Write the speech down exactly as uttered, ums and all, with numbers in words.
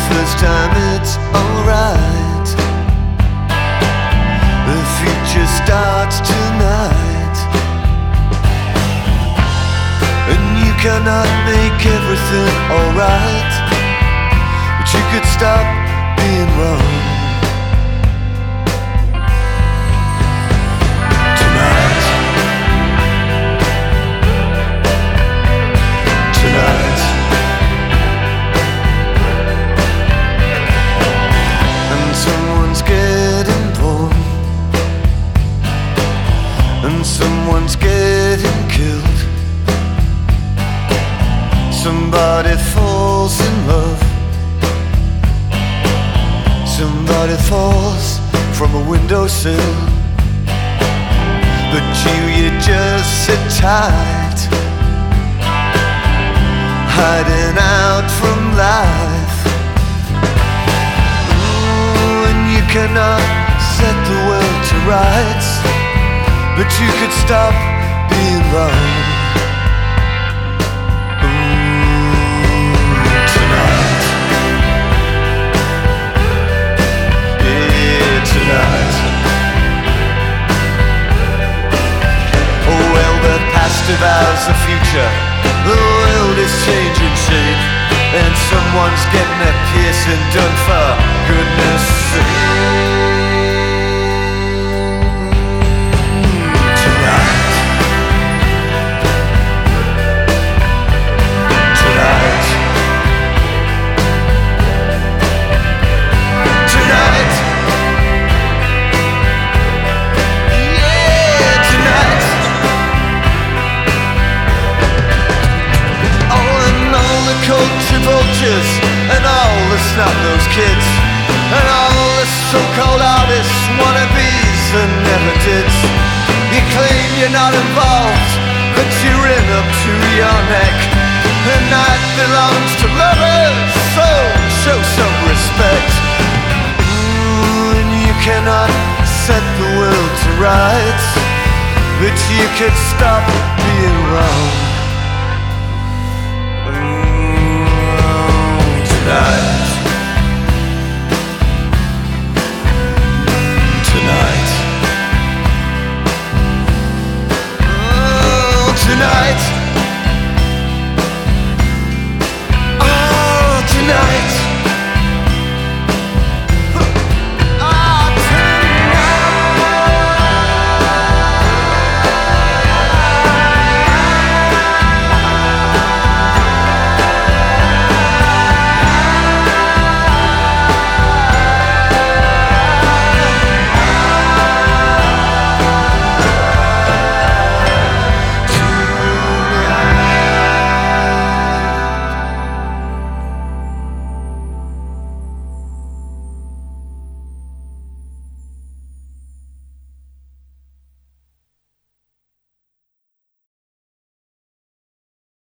first time it's alright. The future starts tonight, and you cannot make everything alright, but you could stop being wrong. Tonight, tonight, and someone's getting born, and someone's getting killed. Somebody falls in love, somebody falls from a windowsill, but you, you just sit tight, hiding out from life. Ooh, and you cannot set the world to rights, but you could stop being wrong. Devours the future. The world is changing shape, and someone's getting a piercing done for goodness sake. Tonight, tonight, tonight, yeah, tonight. Culture vultures and all the snot-nosed kids, and all the so-called artists, wannabes and never-dids. You claim you're not involved, but you're in up to your neck. The night belongs to lovers, so show some respect. Ooh, and you cannot set the world to rights, but you could stop being wrong.